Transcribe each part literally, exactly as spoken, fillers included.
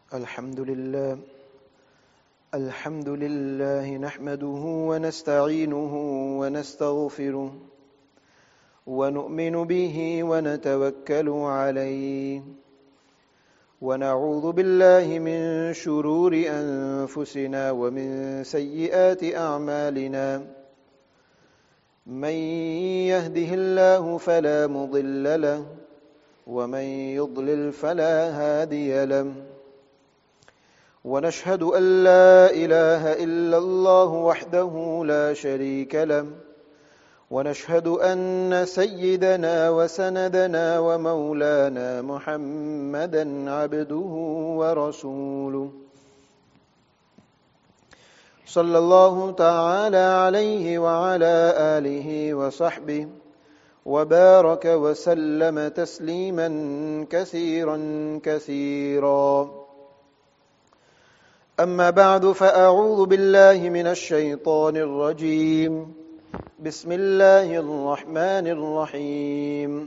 الحمد لله الحمد لله نحمده ونستعينه ونستغفره ونؤمن به ونتوكل عليه ونعوذ بالله من شرور أنفسنا ومن سيئات أعمالنا من يهده الله فلا مضل له ومن يضلل فلا هادي له ونشهد أن لا إله إلا الله وحده لا شريك له ونشهد أن سيدنا وسندنا ومولانا محمدا عبده ورسوله صلى الله تعالى عليه وعلى آله وصحبه وبارك وسلم تسليما كثيرا كثيرا. أما بعد فأعوذ بالله من الشيطان الرجيم. بسم الله الرحمن الرحيم.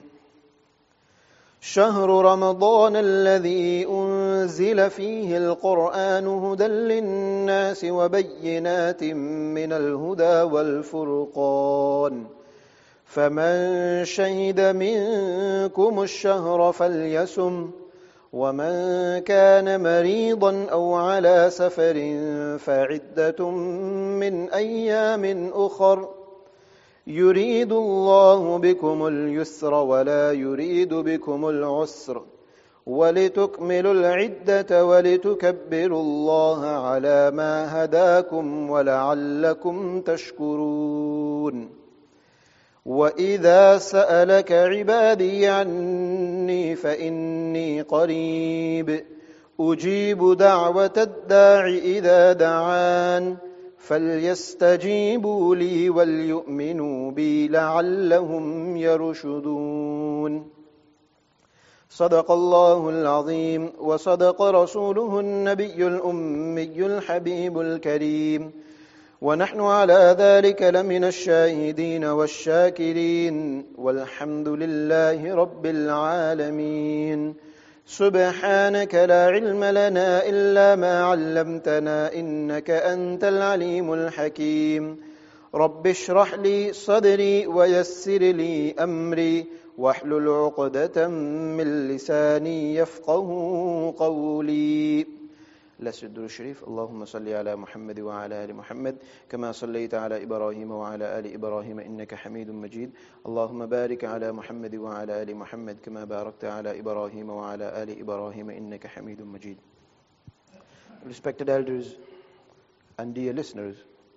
شهر رمضان الذي أنزل فيه القرآن هدى للناس وبينات من الهدى والفرقان فمن شهد منكم الشهر فليصم ومن كان مريضا أو على سفر فعدة من أيام أخر يريد الله بكم اليسر ولا يريد بكم العسر ولتكملوا العدة ولتكبروا الله على ما هداكم ولعلكم تشكرون. وإذا سألك عبادي عني فإني قريب أجيب دعوة الداع إذا دعان فليستجيبوا لي وليؤمنوا بي لعلهم يرشدون. صدق الله العظيم وصدق رسوله النبي الأمي الحبيب الكريم ونحن على ذلك لمن الشاهدين والشاكرين والحمد لله رب العالمين. سبحانك لا علم لنا إلا ما علمتنا إنك أنت العليم الحكيم. رب اشرح لي صدري ويسر لي أمري واحلل عقدة من لساني يفقه قولي. Let's read the Sharif. اللهم صل على محمد وعلى آل محمد كما صليت على إبراهيم وعلى آل إبراهيم إنك حميد مجيد. اللهم بارك على محمد وعلى آل محمد كما باركت على إبراهيم وعلى آل إبراهيم إنك حميد مجيد. Respected elders and dear listeners,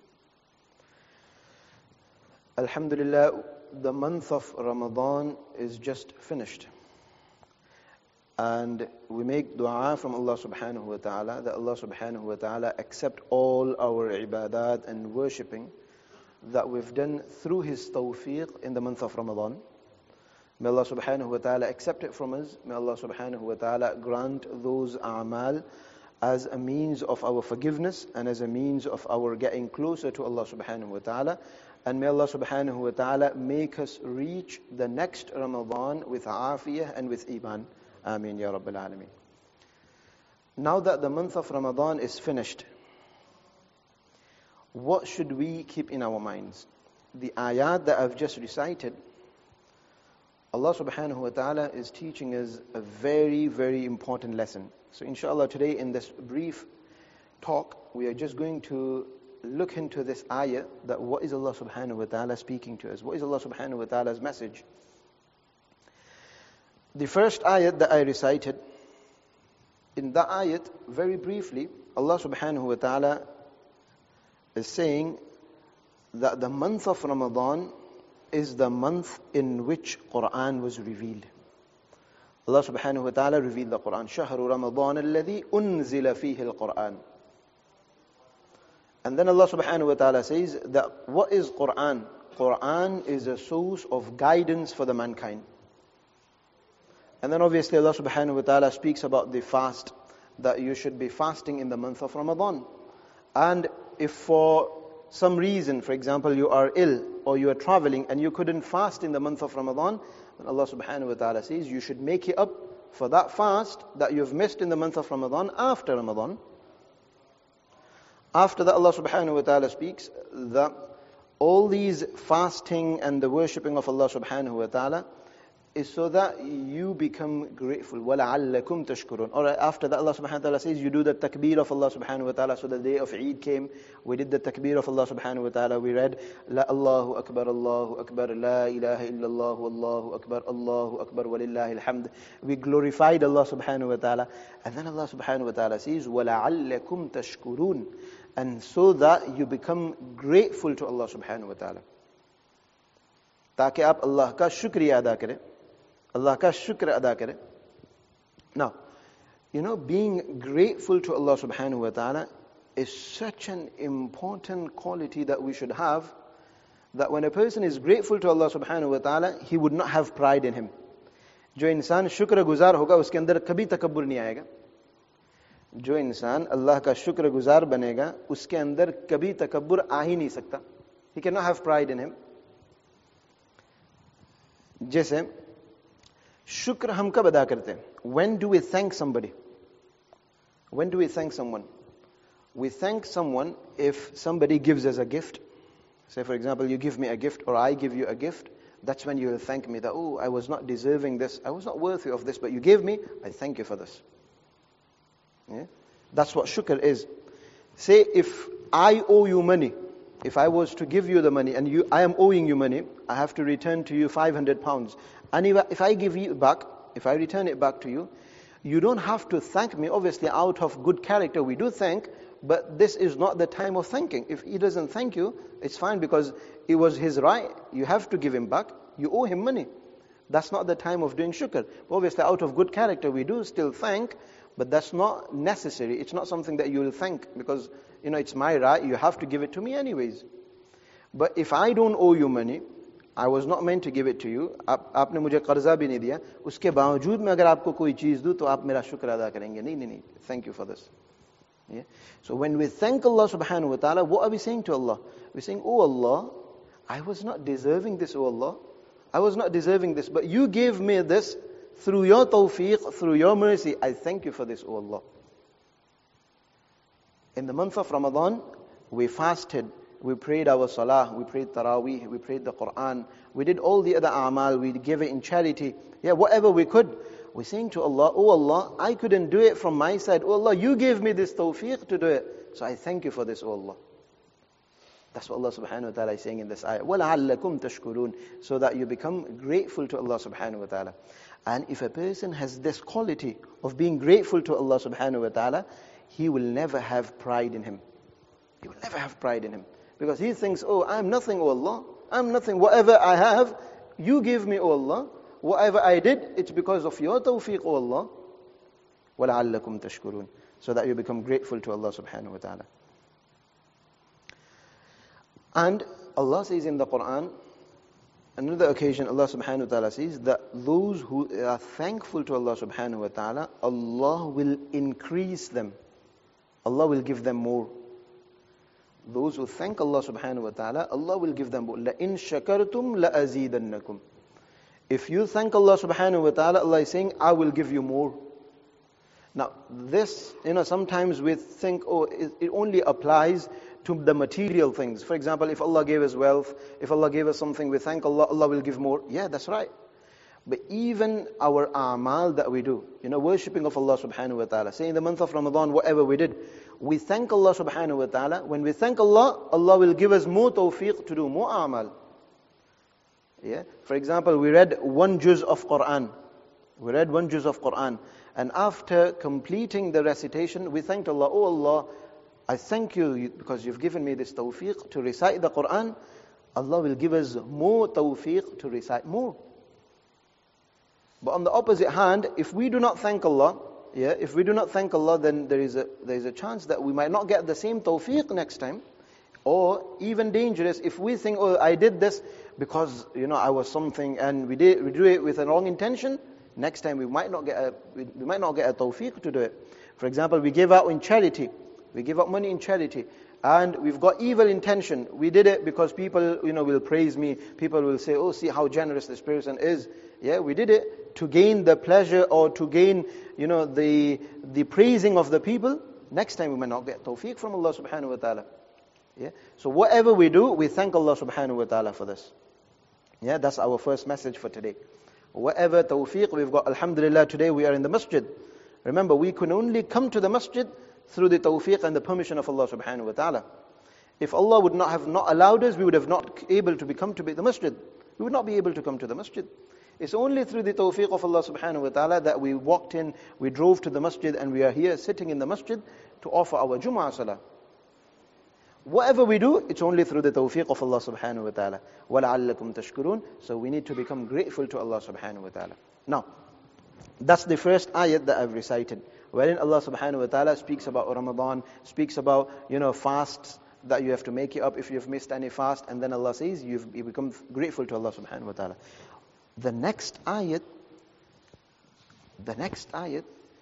Alhamdulillah, the month of Ramadan is just finished. And we make dua from Allah subhanahu wa ta'ala that Allah subhanahu wa ta'ala accept all our ibadat and worshipping that we've done through His tawfiq in the month of Ramadan. May Allah subhanahu wa ta'ala accept it from us. May Allah subhanahu wa ta'ala grant those a'mal as a means of our forgiveness and as a means of our getting closer to Allah subhanahu wa ta'ala. And may Allah subhanahu wa ta'ala make us reach the next Ramadan with afiyah and with iman. Ameen Ya Rabbil Alameen. Now that the month of Ramadan is finished, what should we keep in our minds? The ayat that I've just recited, Allah subhanahu wa ta'ala is teaching us a very, very important lesson. So inshallah today in this brief talk, we are just going to look into this ayah, that what is Allah subhanahu wa ta'ala speaking to us? What is Allah subhanahu wa ta'ala's message? The first ayat that I recited, in that ayat, very briefly, Allah subhanahu wa ta'ala is saying that the month of Ramadan is the month in which Quran was revealed. Allah subhanahu wa ta'ala revealed the Quran. شهر رمضان الذي أنزل فيه القرآن. And then Allah subhanahu wa ta'ala says that what is Quran? Quran is a source of guidance for the mankind. And then obviously Allah subhanahu wa ta'ala speaks about the fast, that you should be fasting in the month of Ramadan. And if for some reason, for example, you are ill or you are traveling and you couldn't fast in the month of Ramadan, then Allah subhanahu wa ta'ala says you should make it up for that fast that you've missed in the month of Ramadan after Ramadan. After that, Allah subhanahu wa ta'ala speaks that all these fasting and the worshipping of Allah subhanahu wa ta'ala is so that you become grateful. وَلَعَلَّكُمْ تَشْكُرُونَ. Alright, after that Allah subhanahu wa ta'ala says you do the takbir of Allah subhanahu wa ta'ala. So the day of Eid came, we did the takbir of Allah subhanahu wa ta'ala. We read, La Allahu Akbar, Allahu Akbar, La ilaha illallah, Allahu Akbar, Allahu Akbar, walillahi alhamd. We glorified Allah subhanahu wa ta'ala. And then Allah subhanahu wa ta'ala says, وَلَعَلَّكُمْ تَشْكُرُونَ. And so that you become grateful to Allah subhanahu wa ta'ala. ताकि आप अल्लाह का शुक्रिया अदा करें, Allah ka shukr ada kare. Now, you know, being grateful to Allah subhanahu wa ta'ala is such an important quality that we should have, that when a person is grateful to Allah subhanahu wa ta'ala, he would not have pride in him. जो इंसान शुक्र गुजार होगा उसके अंदर कभी तकब्बुर नहीं आएगा. जो इंसान अल्लाह का शुक्र गुजार बनेगा उसके अंदर कभी तकब्बुर आ ही नहीं सकता. He cannot have pride in him. जैसे शुक्र हम कब अदा करते हैं? When do we thank somebody? When do we thank someone? We thank someone if somebody gives us a gift. Say for example, you give me a gift or I give you a gift. That's when you will thank me that, oh, I was not deserving this. I was not worthy of this, but you gave me. I thank you for this. Yeah? That's what shukr is. Say if I owe you money, if I was to give you the money and you, I am owing you money, I have to return to you five hundred pounds. And if I give you back, if I return it back to you, you don't have to thank me. Obviously, out of good character, we do thank, but this is not the time of thanking. If he doesn't thank you, it's fine because it was his right. You have to give him back. You owe him money. That's not the time of doing shukr. Obviously, out of good character, we do still thank, but that's not necessary. It's not something that you will thank because, you know, it's my right. You have to give it to me anyways. But if I don't owe you money, I was not meant to give it to you. आप आपने मुझे कर्जा भी नहीं दिया. उसके बावजूद मैं अगर आपको कोई चीज दूं तो आप मेरा शुक्र अदा करेंगे. नहीं नहीं नहीं. Thank you for this. Yeah. So when we thank Allah subhanahu wa ta'ala, what are we saying to Allah? We're saying, oh Allah, I was not deserving this, oh Allah. I was not deserving this, but you gave me this through your tawfiq, through your mercy. I thank you for this, oh Allah. In the month of Ramadan, we fasted. We prayed our salah, we prayed taraweeh, we prayed the Quran, we did all the other a'mal, we gave it in charity. Yeah, whatever we could. We're saying to Allah, oh Allah, I couldn't do it from my side. Oh Allah, you gave me this tawfiq to do it. So I thank you for this, oh Allah. That's what Allah subhanahu wa ta'ala is saying in this ayah. وَلَعَلَّكُمْ تَشْكُرُونَ. So that you become grateful to Allah subhanahu wa ta'ala. And if a person has this quality of being grateful to Allah subhanahu wa ta'ala, he will never have pride in him. He will never have pride in him. Because he thinks, oh, I'm nothing, oh Allah. I'm nothing. Whatever I have, you give me, oh Allah. Whatever I did, it's because of your tawfiq, oh Allah. وَلَعَلَّكُمْ تَشْكُرُونَ. So that you become grateful to Allah subhanahu wa ta'ala. And Allah says in the Quran, another occasion, Allah subhanahu wa ta'ala says that those who are thankful to Allah subhanahu wa ta'ala, Allah will increase them. Allah will give them more. Those who thank Allah subhanahu wa ta'ala, Allah will give them more. لَإِن شَكَرْتُمْ لَأَزِيدَنَّكُمْ. If you thank Allah subhanahu wa ta'ala, Allah is saying, I will give you more. Now, this, you know, sometimes we think, oh, it, it only applies to the material things. For example, if Allah gave us wealth, if Allah gave us something, we thank Allah, Allah will give more. Yeah, that's right. But even our a'mal that we do, you know, worshipping of Allah subhanahu wa ta'ala, say in the month of Ramadan, whatever we did, we thank Allah subhanahu wa ta'ala. When we thank Allah, Allah will give us more tawfiq to do more a'mal. Yeah. For example, we read one juz of Quran. We read one juz of Quran. And after completing the recitation, we thanked Allah, oh Allah, I thank you because you've given me this tawfiq to recite the Quran. Allah will give us more tawfiq to recite more. But on the opposite hand, if we do not thank Allah, yeah, if we do not thank Allah, then there is a there is a chance that we might not get the same tawfiq next time. Or even dangerous, if we think, oh, I did this because, you know, I was something and we did we do it with a wrong intention, next time we might not get a we, we might not get a tawfiq to do it. For example, we give out in charity. We give out money in charity. and we've got evil intention. We did it because people, you know, will praise me. People will say, oh, see how generous this person is. Yeah, we did it to gain the pleasure or to gain, you know, the the praising of the people. Next time we might not get tawfiq from Allah subhanahu wa ta'ala. Yeah. So whatever we do, we thank Allah subhanahu wa ta'ala for this. Yeah, that's our first message for today. Whatever tawfiq we've got, alhamdulillah, today we are in the masjid. Remember, we can only come to the masjid through the tawfiq and the permission of Allah subhanahu wa ta'ala. If Allah would not have not allowed us, we would have not able to become to be the masjid. We would not be able to come to the masjid. It's only through the tawfiq of Allah subhanahu wa ta'ala that we walked in, we drove to the masjid, and we are here sitting in the masjid to offer our Jumu'ah Salah. Whatever we do, it's only through the tawfiq of Allah subhanahu wa ta'ala. وَلَعَلَّكُمْ تَشْكُرُونَ. So we need to become grateful to Allah subhanahu wa ta'ala. Now, that's the first ayat that I've recited, wherein Allah subhanahu wa ta'ala speaks about Ramadan, speaks about, you know, fasts, that you have to make it up if you've missed any fast, and then Allah says you've, you become grateful to Allah subhanahu wa ta'ala. The next ayat, the next ayat,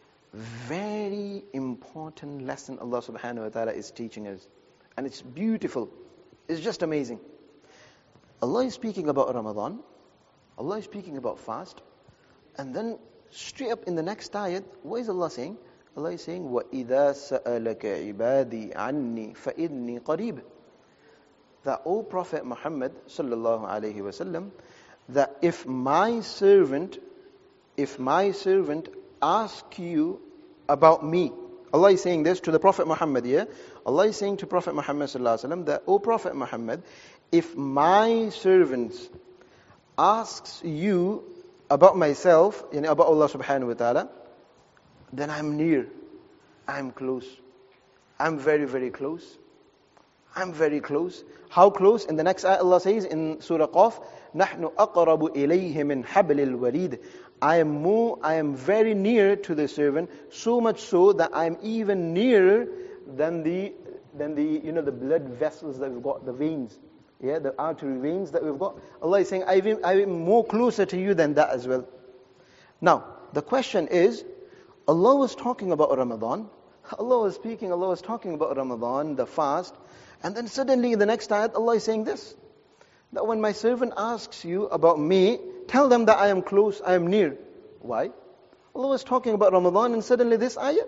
very important lesson Allah subhanahu wa ta'ala is teaching us. And it's beautiful. It's just amazing. Allah is speaking about Ramadan. Allah is speaking about fast. And then straight up in the next ayat, what is Allah saying? Allah is saying, وَإِذَا سَأَلَكَ عِبَادِي عَنِّي فَإِنِّي قَرِيبٌ. That, O Prophet Muhammad sallallahu alayhi wa sallam, that if my servant, if my servant asks you about me, Allah is saying this to the Prophet Muhammad, yeah? Allah is saying to Prophet Muhammad sallallahu alaihi wasallam that, O Prophet Muhammad, if my servants asks you about myself, you know, about Allah subhanahu wa ta'ala, then I'm near, I'm close. I'm very, very close. I'm very close. How close? In the next ayah, Allah says in Surah Qaf, نَحْنُ أَقْرَبُ إِلَيْهِ مِنْ حَبْلِ الْوَرِيدِ. I am more, I am very near to the servant, so much so that I am even nearer than the, than the, you know, the blood vessels that we've got, the veins, yeah, the artery veins that we've got. Allah is saying, I am, I am more closer to you than that as well. Now, the question is, Allah was talking about Ramadan. Allah was speaking, Allah was talking about Ramadan, the fast, and then suddenly in the next ayat, Allah is saying this, that when my servant asks you about me, tell them that I am close, I am near. Why? Allah was talking about Ramadan and suddenly this ayah.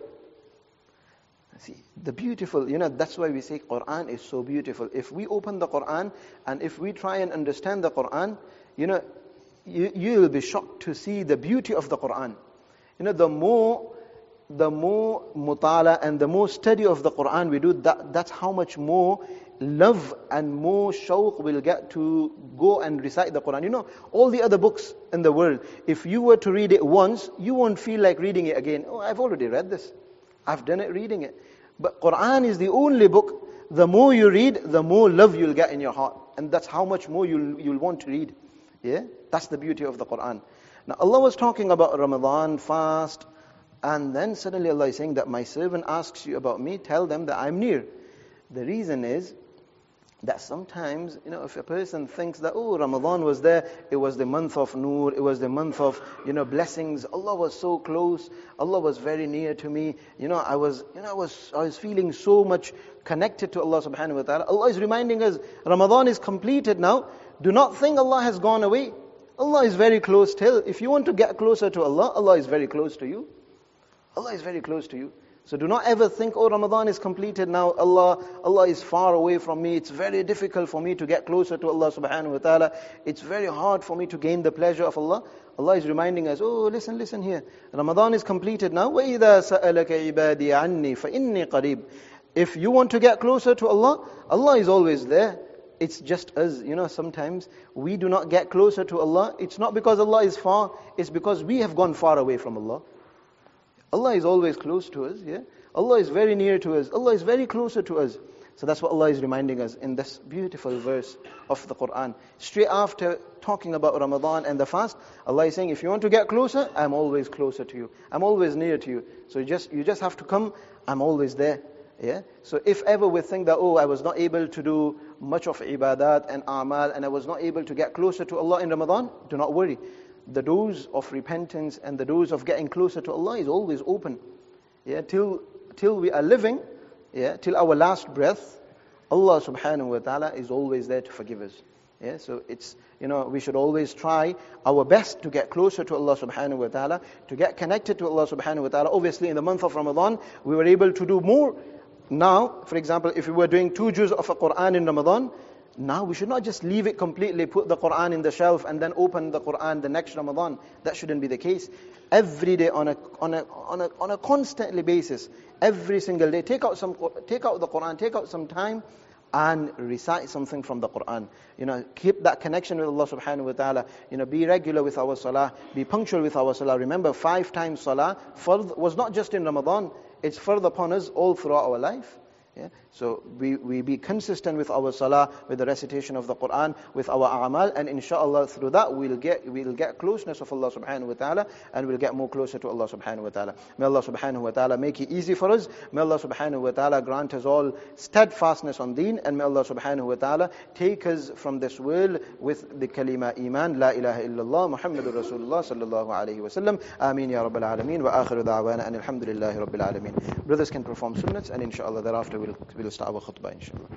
See, the beautiful, you know, that's why we say Quran is so beautiful. If we open the Quran and if we try and understand the Quran, you know, you, you will be shocked to see the beauty of the Quran. You know, the more the more mutala and the more study of the Quran we do, that, that's how much more love and more shawq we'll get to go and recite the Quran. You know, all the other books in the world, if you were to read it once, you won't feel like reading it again. Oh, I've already read this. I've done it reading it. But Quran is the only book, the more you read, the more love you'll get in your heart. And that's how much more you'll, you'll want to read. Yeah? That's the beauty of the Quran. Now Allah was talking about Ramadan, fast, and then suddenly Allah is saying that my servant asks you about me, tell them that I'm near. The reason is that sometimes, you know, if a person thinks that, oh, Ramadan was there, it was the month of Noor, it was the month of, you know, blessings, Allah was so close, Allah was very near to me, you know, I was, you know, I was, I was feeling so much connected to Allah subhanahu wa ta'ala. Allah is reminding us, Ramadan is completed now, do not think Allah has gone away. Allah is very close still. If you want to get closer to Allah, Allah is very close to you. Allah is very close to you. So do not ever think, oh, Ramadan is completed now, Allah Allah is far away from me, it's very difficult for me to get closer to Allah subhanahu wa ta'ala, it's very hard for me to gain the pleasure of Allah. Allah is reminding us, oh, listen, listen here, Ramadan is completed now, وَإِذَا سَأَلَكَ عِبَادِي عَنِّي فَإِنِّي قَرِيبٌ. If you want to get closer to Allah, Allah is always there. It's just us, you know, sometimes we do not get closer to Allah. It's not because Allah is far, it's because we have gone far away from Allah. Allah is always close to us, yeah. Allah is very near to us. Allah is very closer to us. So that's what Allah is reminding us in this beautiful verse of the Quran. Straight after talking about Ramadan and the fast, Allah is saying, if you want to get closer, I'm always closer to you. I'm always near to you. So you just you just have to come, I'm always there. Yeah. So if ever we think that, oh, I was not able to do much of ibadat and amal, and I was not able to get closer to Allah in Ramadan, do not worry. The doors of repentance and the doors of getting closer to Allah is always open. Yeah, till till we are living, yeah, till our last breath, Allah subhanahu wa ta'ala is always there to forgive us. Yeah, so it's, you know, we should always try our best to get closer to Allah subhanahu wa ta'ala, to get connected to Allah subhanahu wa ta'ala. Obviously, in the month of Ramadan, we were able to do more. Now, for example, if we were doing two juz of a Quran in Ramadan, now we should not just leave it completely, put the Quran in the shelf and then open the Quran the next Ramadan. That shouldn't be the case. Every day, on a on a on a on a constantly basis, every single day, take out some take out the Quran, take out some time and recite something from the Quran. You know, keep that connection with Allah subhanahu wa ta'ala. You know, be regular with our salah, be punctual with our salah. Remember, five times salah fard was not just in Ramadan, it's fard upon us all throughout our life. Yeah? So we, we be consistent with our salah, with the recitation of the Quran, with our a'mal, and inshallah through that we'll get we'll get closeness of Allah subhanahu wa ta'ala, and we'll get more closer to Allah subhanahu wa ta'ala. May Allah subhanahu wa ta'ala make it easy for us. May Allah subhanahu wa ta'ala grant us all steadfastness on deen, and may Allah subhanahu wa ta'ala take us from this world with the kalima iman, la ilaha illallah, Muhammadur Rasulullah sallallahu alayhi wa sallam. Ameen ya Rabbil Alameen, wa akhiru da'wana and alhamdulillahi Rabbil Alameen. Brothers can perform sunnats, and inshallah thereafter we'll, we'll start our khutbah inshallah.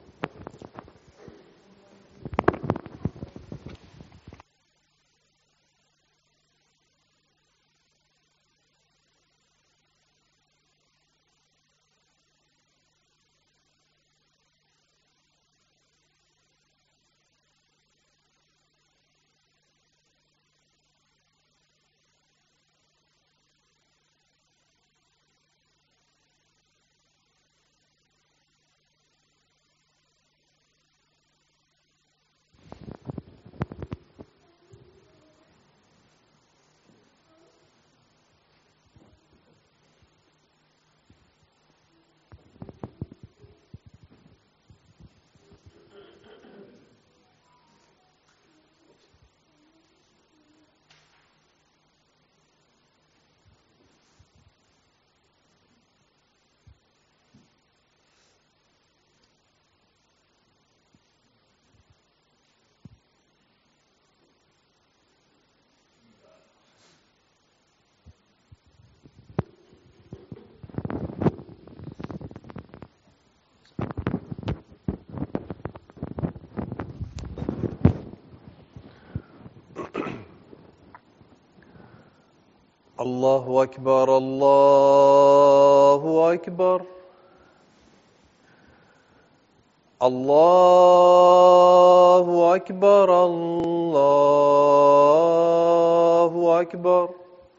الله أكبر الله أكبر الله أكبر الله أكبر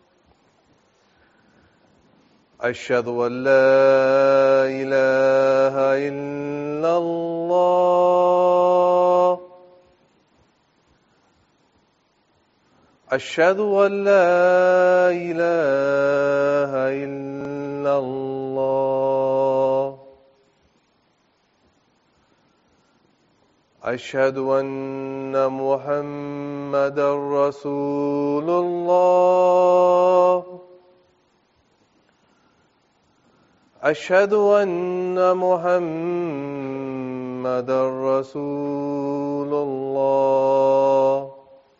أشهد أن لا إله إلا الله أشهد أن لا إله إلا الله أشهد أن محمدا رسول الله أشهد أن محمدا رسول الله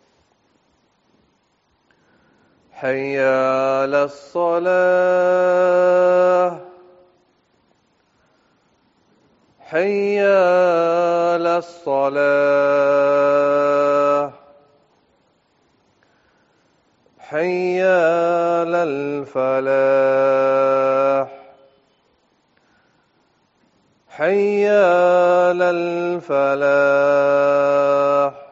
حي على الصلاة حي على الصلاة حي على الفلاح حي على الفلاح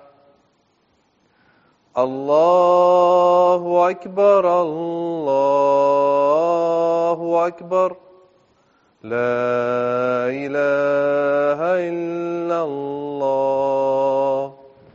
الله أكبر الله أكبر لا إله إلا الله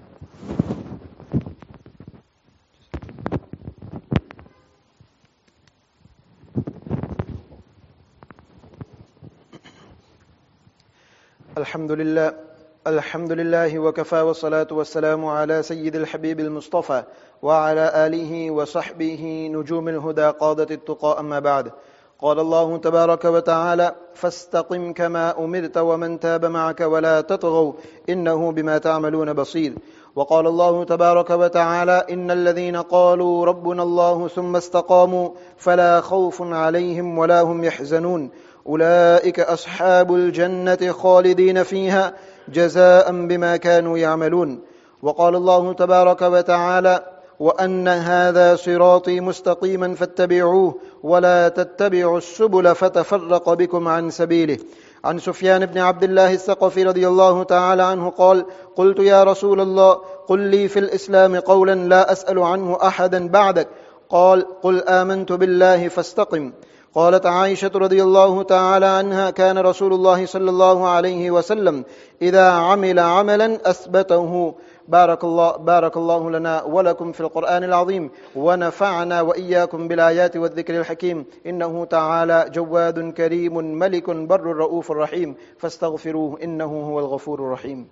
الحمد لله الحمد لله وكفى والصلاة والسلام على سيد الحبيب المصطفى وعلى آله وصحبه نجوم الهدى قادة التقى أما بعد. قال الله تبارك وتعالى فاستقم كما أمرت ومن تاب معك ولا تطغوا إنه بما تعملون بصير. وقال الله تبارك وتعالى إن الذين قالوا ربنا الله ثم استقاموا فلا خوف عليهم ولا هم يحزنون. أولئك أصحاب الجنة خالدين فيها جزاء بما كانوا يعملون. وقال الله تبارك وتعالى: وأن هذا صراطي مستقيما فاتبعوه ولا تتبعوا السبل فتفرق بكم عن سبيله. عن سفيان بن عبد الله الثقفي رضي الله تعالى عنه قال: قلت يا رسول الله قل لي في الإسلام قولا لا أسأل عنه أحدا بعدك. قال: قل آمنت بالله فاستقم. قالت عائشة رضي الله تعالى عنها: كان رسول الله صلى الله عليه وسلم إذا عمل عملا أثبته. بارك الله, بارك الله لنا ولكم في القرآن العظيم، ونفعنا وإياكم بالآيات والذكر الحكيم، إنه تعالى جواد كريم ملك بر رؤوف رحيم، فاستغفروه إنه هو الغفور الرحيم.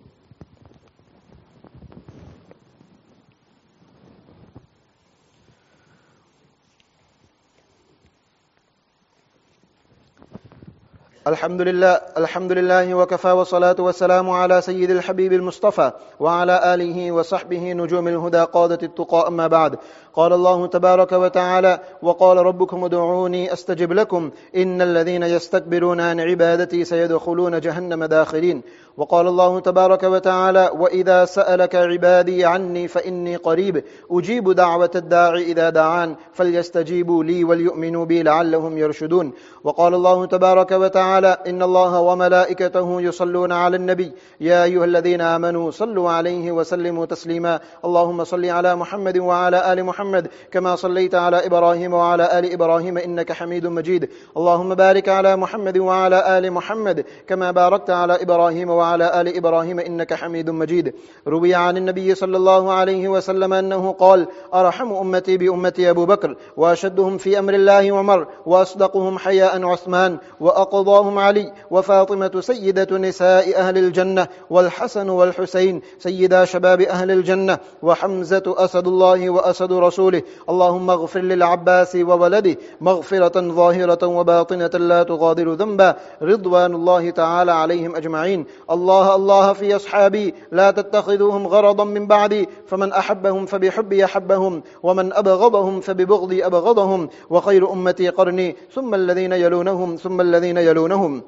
الحمد لله الحمد لله وكفى، والصلاة والسلام على سيد الحبيب المصطفى وعلى آله وصحبه نجوم الهدى قادة التقى، أما بعد. قال الله تبارك وتعالى: وقال ربكم ادعوني أستجب لكم إن الذين يستكبرون عن عبادتي سيدخلون جهنم داخرين. وقال الله تبارك وتعالى: وإذا سألك عبادي عني فإني قريب أجيب دعوة الداعي إذا دعان فليستجيبوا لي وليؤمنوا بي لعلهم يرشدون. وقال الله تبارك وتعالى: إن الله وملائكته يصلون على النبي يا أيها الذين آمنوا صلوا عليه وسلموا تسليما. اللهم صل على محمد وعلى آل محمد كما صليت على إبراهيم وعلى آل إبراهيم إنك حميد مجيد. اللهم بارك على محمد وعلى آل محمد كما باركت على إبراهيم وعلى آل إبراهيم إنك حميد مجيد. روي عن النبي صلى الله عليه وسلم أنه قال: أرحم أمتي بأمتي أبو بكر، وأشدهم في أمر الله عمر، وأصدقهم حياء عثمان، وأقضاهم علي، وفاطمة سيدة نساء أهل الجنة، والحسن والحسين سيدا شباب أهل الجنة، وحمزة أسد الله وأسد رسوله. اللهم اغفر للعباس وولده مغفرة ظاهرة وباطنة لا تغادر ذنبا، رضوان الله تعالى عليهم أجمعين. الله الله في أصحابي لا تتخذوهم غرضا من بعدي، فمن أحبهم فبحبي أحبهم، ومن أبغضهم فببغضي أبغضهم، وخير أمتي قرني ثم الذين يلونهم ثم الذين يلونهم.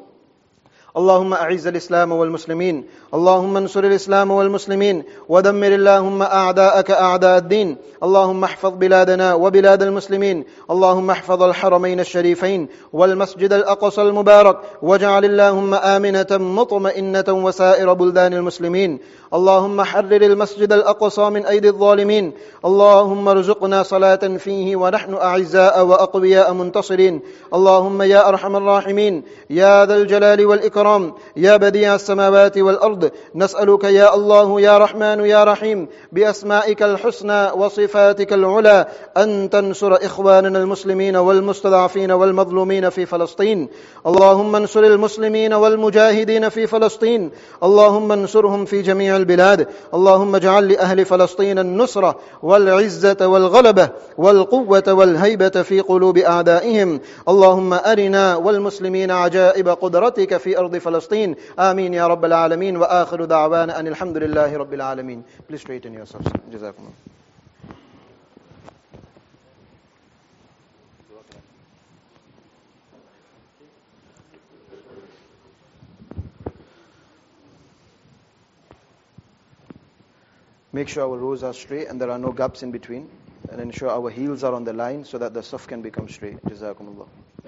اللهم أعز الإسلام والمسلمين، اللهم انصر الإسلام والمسلمين، ودمر اللهم أعداءك أعداء الدين. اللهم احفظ بلادنا وبلاد المسلمين، اللهم احفظ الحرمين الشريفين والمسجد الأقصى المبارك، واجعل اللهم آمنة مطمئنة وسائر بلدان المسلمين. اللهم حرر المسجد الأقصى من أيدي الظالمين. اللهم ارزقنا صلاة فيه ونحن أعزاء وأقوياء منتصرين. اللهم يا أرحم الراحمين، يا ذا الجلال والإكرام، يا بديع السماوات والأرض، نسألك يا الله يا رحمن يا رحيم بأسمائك الحسنى وصفاتك العلى أن تنصر إخواننا المسلمين والمستضعفين والمظلومين في فلسطين. اللهم انصر المسلمين والمجاهدين في فلسطين، اللهم انصرهم في جميع البلاد. اللهم اجعل لأهل فلسطين النصرة والعزة والغلبة والقوة والهيبة في قلوب أعدائهم. اللهم أرنا والمسلمين عجائب قدرتك في أرض فلسطين. آمين يا رب العالمين. وآخر دعوانا أن الحمد لله رب العالمين. Please straighten yourselves. جزاكم الله. Make sure our rows are straight and there are no gaps in between, and ensure our heels are on the line so that the saf can become straight. Jazakumullah.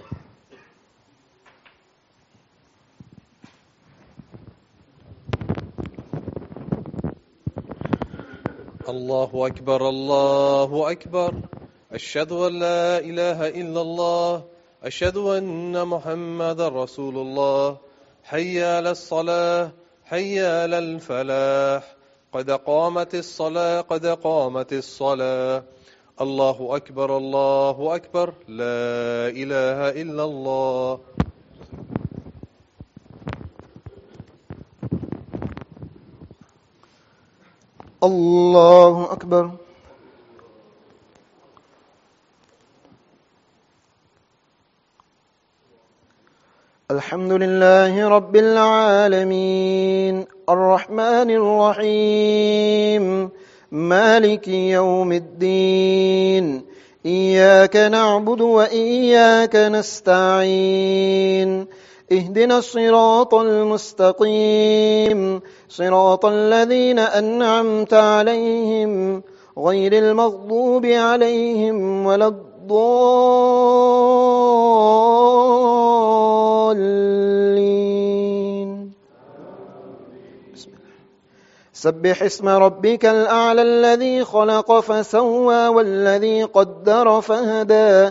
الله أكبر الله أكبر، أشهد أن لا إله إلا الله، أشهد أن محمدا رسول الله. حي على الصلاة، حي على الفلاح، قد قامت الصلاة قد قامت الصلاة. الله أكبر الله أكبر، لا إله إلا الله. الله أكبر. الحمد لله رب العالمين، الرحمن الرحيم، مالك يوم الدين، إياك نعبد وإياك نستعين اهدنا الصراط المستقيم صراط الذين أنعمت عليهم غير المغضوب عليهم ولا الضالين. سبح اسم ربك الأعلى الذي خلق فسوى والذي قدر فهدى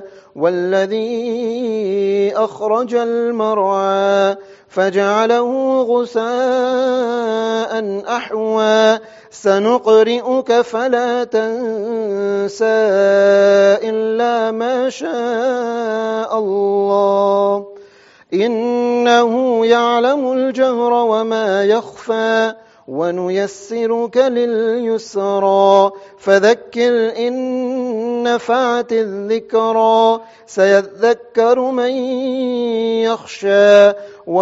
والذي أخرج المرعى فجعله غثاء أحوى سنقرئك فلا تنسى إلا ما شاء الله إنه يعلم الجهر وما يخفى ونيسرك لليسرى فذكر إن نفعت الذكرى سيذكر من يخشى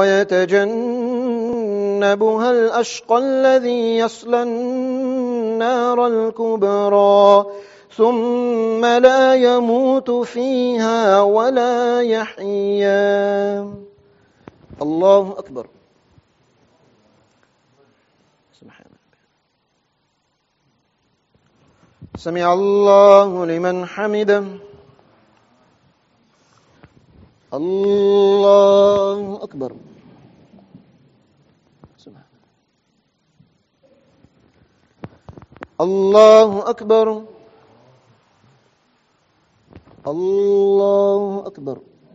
ويتجنبها الأشقى الذي يصلى النار الكبرى ثم لا يموت فيها ولا يحيا. الله أكبر. سمع الله لمن حمده. الله أكبر. الله أكبر. الله أكبر.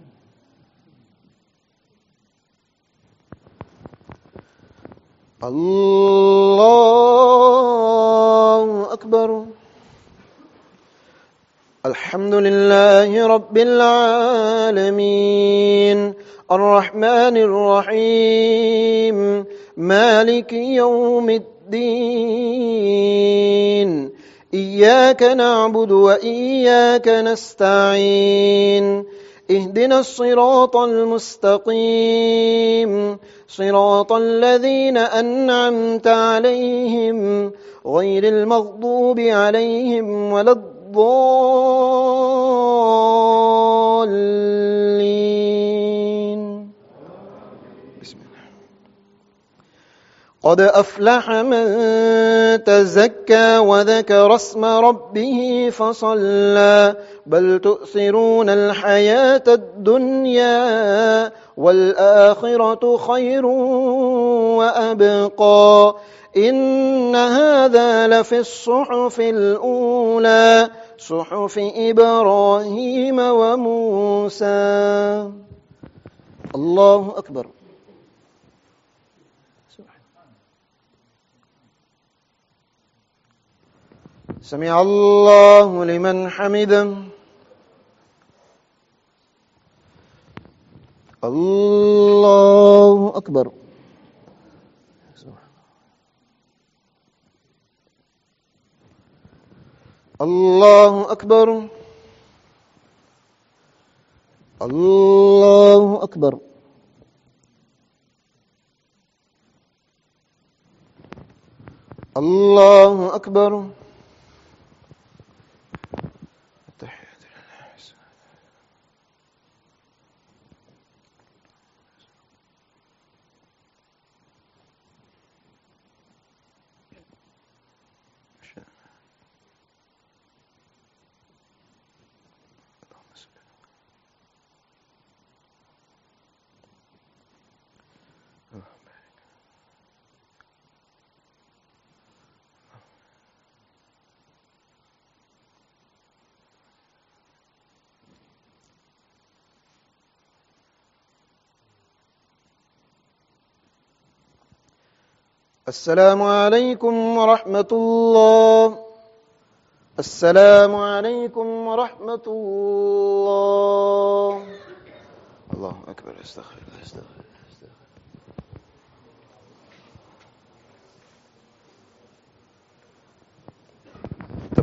الله أكبر. الحمد لله رب العالمين الرحمن الرحيم مالك يوم الدين إياك نعبد وإياك نستعين اهدنا الصراط المستقيم صراط الذين أنعمت عليهم غير المغضوب عليهم ولا الضالين. بسم الله. قد أفلح من تزكى وذكر اسم ربه فصلى بل تؤثرون الحياة الدنيا والآخرة خير وأبقى إن هذا لفي الصحف الأولى صحف إبراهيم وموسى. الله أكبر. سمع الله لمن حمده. الله أكبر. الله أكبر. الله أكبر. الله أكبر. السلام عليكم ورحمة الله. السلام عليكم ورحمة الله. الله أكبر. استغفر الله. استغفر الله.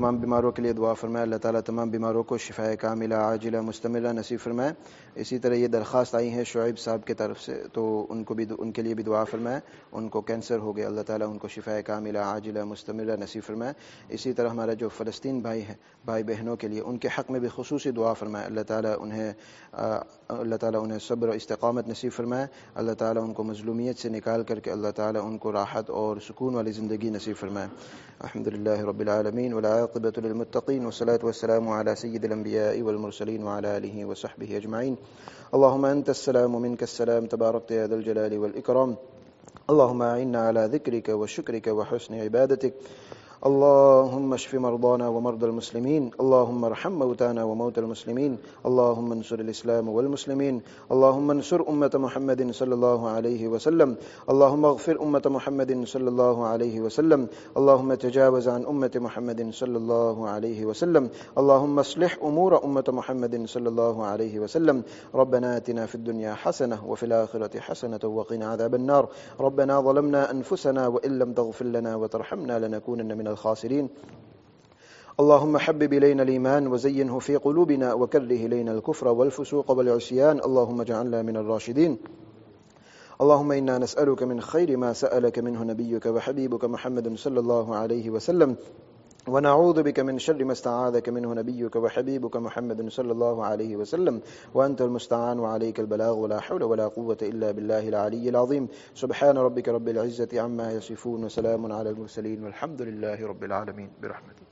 तमाम बीमारों के लिए दुआ फरमाए, अल्लाह ताला तमाम बीमारों को शिफाए कामिला आजिला मुस्तमिला नसीब फरमाए। इसी तरह ये दरख्वास्त आई है शुएब साहब की तरफ से, तो उनको भी उनके लिए भी दुआ फरमाए। उनको कैंसर हो गया, अल्लाह ताला उनको शिफाए कामिला आजिला मुस्तमिला नसीब फरमाए। इसी तरह हमारा जो फ़लस्तीन भाई हैं, भाई बहनों के लिए, उनके हक़ में भी खुसूसी दुआ फरमाए। अल्लाह ताला उन्हें अल्लाह ताला उन्हें सब्र और इस्तिक़ामत नसीब फरमाए। अल्लाह ताला उनको मज़लूमियत से निकाल करके अल्लाह ताला उनको राहत और सुकून वाली ज़िंदगी नसीब फरमाए। अल्हम्दुलिल्लाहि रब्बिल आलमीन वल आक़िबतु लिल मुत्तक़ीन वस्सलातु वस्सलामु अला सय्यिदिल अंबियाइ वल मुरसलीन व अला आलिहि व सहबिहि अजमईन। अल्लाहुम्मा अंतस्सलामु व मिनकस्सलाम तबारकत या ज़ल जलालि वल इकराम। अल्लाहुम्मा अइन्ना अला ज़िक्रिका व शुक्रिका व हुस्नि इबादतिक। अल्लाहुम्मा अश्फि मरदाना व मरदल मुस्लिमीन। अल्लाहुम्मा अर्हम मौताना व मौतल मुस्लिमीन। अल्लाहुम्मा अंसुरिल इस्लाम वल मुस्लिमीन। अल्लाहुम्मा अंसुर उम्मत मुहम्मदिन सल्लल्लाहु अलैहि वसल्लम। अल्लाहुम्मा अग़फिर उम्मत मुहम्मदिन सल्लल्लाहु अलैहि वसल्लम। अल्लाहुम्मा तजावज़ अन उम्मत मुहम्मदिन सल्लल्लाहु अलैहि वसल्लम। अल्लाहुम्मा अस्लिह उमूर उम्मत मुहम्मदिन सल्लल्लाहु अलैहि वसल्लम। रब्बना आतिना फ़िद दुनिया हसनह व फ़िल आखिरति हसनह व क़िना अज़ाबन नार। रब्बना ज़लमना अनफुसना व इन लम तग़फ़िर लना व तरहमना लनकूनन्न मिनल खासिरीन। अल्लाहुम्मा हब्बिब इलैना अल-ईमान व ज़य्यिनहु फ़ी क़ुलूबिना व कर्रिह इलैना अल-कुफ़्र वल फ़ुसूक़ वल इस्यान। अल्लाहुम्मा इजअलना मिनर राशिदीन। अल्लाहुम्मा इन्ना नस्अलुका मिन ख़ैरि मा सअलका मिन्हु नबियुका व हबीबुका मुहम्मदुन सल्लल्लाहु अलैहि वसल्लम व नऊज़ु बिका मिन शर्रि मा इस्तआज़का मिन्हु नबियुका व हबीबुका मुहम्मदुन सल्लल्लाहु अलैहि वसल्लम व अंतल मुस्तआन व अलैकल बलाग़ व ला हौला व ला क़ुव्वता इल्ला बिल्लाहिल अलिय्यिल अज़ीम। सुब्हान रब्बिका रब्बिल इज़्ज़ति अम्मा यसिफ़ून व सलामुन अलल मुरसलीन वल्हम्दुलिल्लाहि रब्बिल आलमीन बिरहमतिक।